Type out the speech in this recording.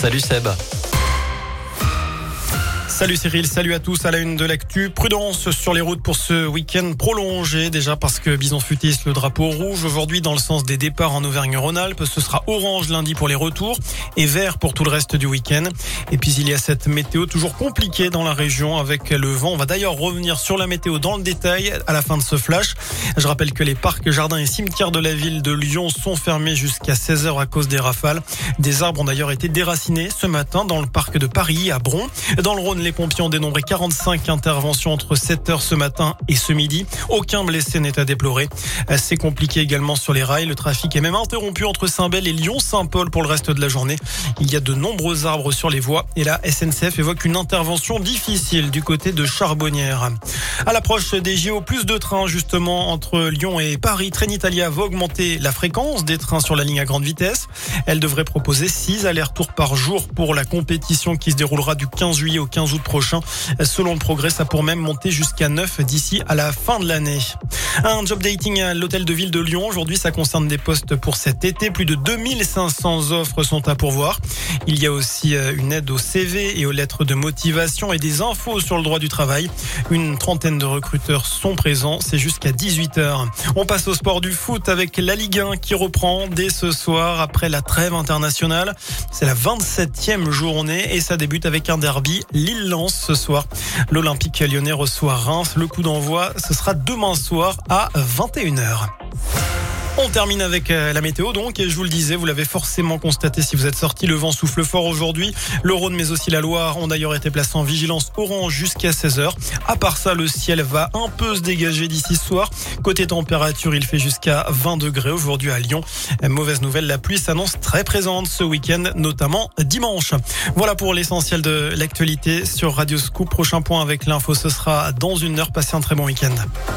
Salut Seb. Salut Cyril, salut à tous. À la une de l'actu, prudence sur les routes pour ce week-end prolongé. Déjà parce que Bison Futé hisse le drapeau rouge aujourd'hui dans le sens des départs en Auvergne-Rhône-Alpes. Ce sera orange lundi pour les retours et vert pour tout le reste du week-end. Et puis il y a cette météo toujours compliquée dans la région avec le vent. On va d'ailleurs revenir sur la météo dans le détail à la fin de ce flash. Je rappelle que les parcs, jardins et cimetières de la ville de Lyon sont fermés jusqu'à 16h à cause des rafales. Des arbres ont d'ailleurs été déracinés ce matin dans le parc de Paris à Bron. Dans le Rhône, les pompiers ont dénombré 45 interventions entre 7h ce matin et ce midi. Aucun blessé n'est à déplorer. C'est compliqué également sur les rails. Le trafic est même interrompu entre Saint-Bel et Lyon-Saint-Paul pour le reste de la journée. Il y a de nombreux arbres sur les voies et la SNCF évoque une intervention difficile du côté de Charbonnières. À l'approche des JO, plus de trains justement entre Lyon et Paris. Trenitalia va augmenter la fréquence des trains sur la ligne à grande vitesse. Elle devrait proposer 6 allers-retours par jour pour la compétition qui se déroulera du 15 juillet au 15 août prochain. Selon le progrès, ça pourrait même monter jusqu'à 9 d'ici à la fin de l'année. Un job dating à l'hôtel de ville de Lyon. Aujourd'hui, ça concerne des postes pour cet été. Plus de 2500 offres sont à pourvoir. Il y a aussi une aide au CV et aux lettres de motivation et des infos sur le droit du travail. Une trentaine de recruteurs sont présents. C'est jusqu'à 18h. On passe au sport du foot avec la Ligue 1 qui reprend dès ce soir après la trêve internationale. C'est la 27e journée et ça débute avec un derby. Lille-Lens ce soir. L'Olympique lyonnais reçoit Reims. Le coup d'envoi, ce sera demain soir à 21h. On termine avec la météo donc, et je vous le disais, vous l'avez forcément constaté si vous êtes sortis, le vent souffle fort aujourd'hui. Le Rhône mais aussi la Loire ont d'ailleurs été placés en vigilance orange jusqu'à 16h. À part ça, le ciel va un peu se dégager d'ici ce soir. Côté température, il fait jusqu'à 20 degrés aujourd'hui à Lyon. Mauvaise nouvelle, la pluie s'annonce très présente ce week-end, notamment dimanche. Voilà pour l'essentiel de l'actualité sur Radio Scoop. Prochain point avec l'info, ce sera dans une heure. Passez un très bon week-end.